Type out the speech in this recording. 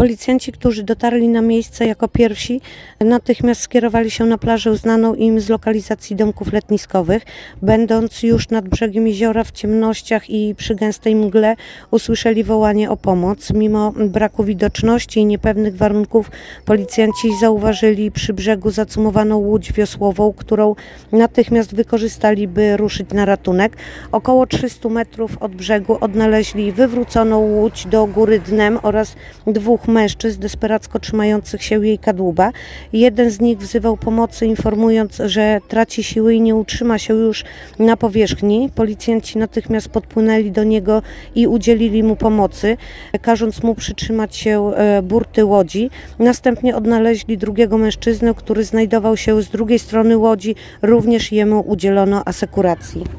Policjanci, którzy dotarli na miejsce jako pierwsi, natychmiast skierowali się na plażę uznaną im z lokalizacji domków letniskowych. Będąc już nad brzegiem jeziora w ciemnościach i przy gęstej mgle, usłyszeli wołanie o pomoc. Mimo braku widoczności i niepewnych warunków policjanci zauważyli przy brzegu zacumowaną łódź wiosłową, którą natychmiast wykorzystali, by ruszyć na ratunek. Około 300 metrów od brzegu odnaleźli wywróconą łódź do góry dnem oraz dwóch mężczyzn desperacko trzymających się jej kadłuba. Jeden z nich wzywał pomocy, informując, że traci siły i nie utrzyma się już na powierzchni. Policjanci natychmiast podpłynęli do niego i udzielili mu pomocy, każąc mu przytrzymać się burty łodzi. Następnie odnaleźli drugiego mężczyznę, który znajdował się z drugiej strony łodzi. Również jemu udzielono asekuracji.